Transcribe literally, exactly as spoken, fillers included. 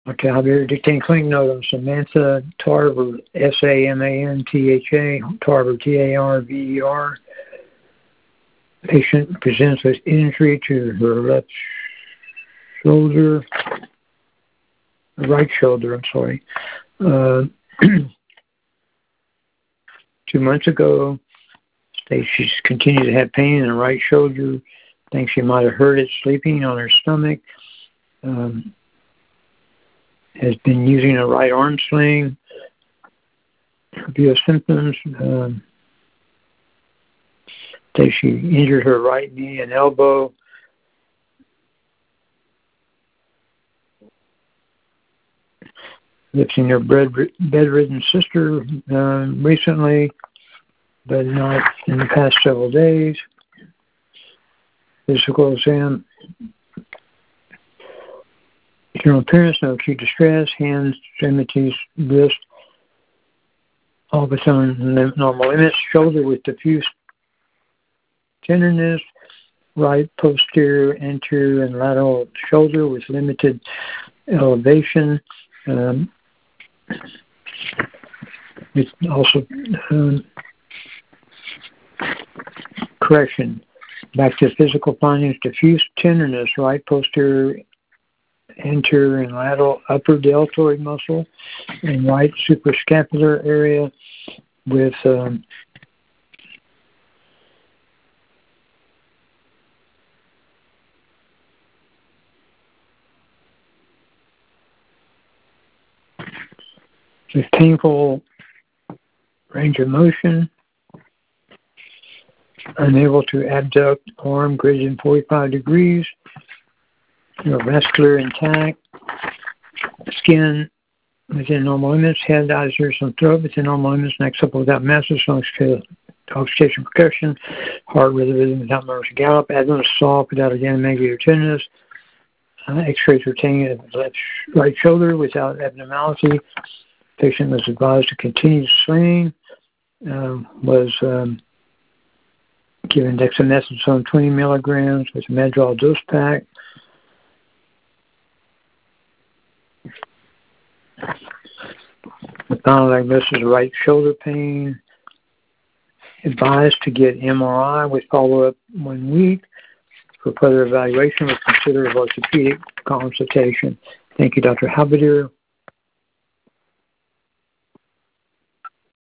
Okay, I'll be dictating clinic note on Samantha Tarver, S A M A N T H A, Tarver, T A R V E R. Patient presents with injury to her left shoulder, right shoulder, I'm sorry. Uh, two months ago, states she's continued to have pain in her right shoulder. Thinks she might have hurt it sleeping on her stomach. Um, has been using a right arm sling. Review of symptoms. Um, say she injured her right knee and elbow. Lifting her bed, bedridden sister uh, recently, but not in the past several days. Physical exam. General appearance, no acute distress, hands, extremities, wrist, all within normal limits. Shoulder with diffuse tenderness, right posterior, anterior, and lateral shoulder with limited elevation. Um, it's also um, correction. Back to physical findings: diffuse tenderness, right posterior, anterior and lateral upper deltoid muscle and right suprascapular area with um, with painful range of motion, unable to abduct arm greater than forty-five degrees, vascular intact, skin within normal limits, head, eyes, ears, and throat within normal limits, next up without masses, auscultation percussion, heart rhythm, rhythm without murmurs and gallop, abdomen soft without again megator tenderness, uh, x-rays retaining of left right shoulder without abnormality. Patient was advised to continue sling, uh, was um, given dexamethasone twenty milligrams with a Medrol dose pack. The final diagnosis is right shoulder pain. Advised to get M R I with follow-up one week. For further evaluation, we'll consider orthopedic consultation. Thank you, Doctor Halberdier.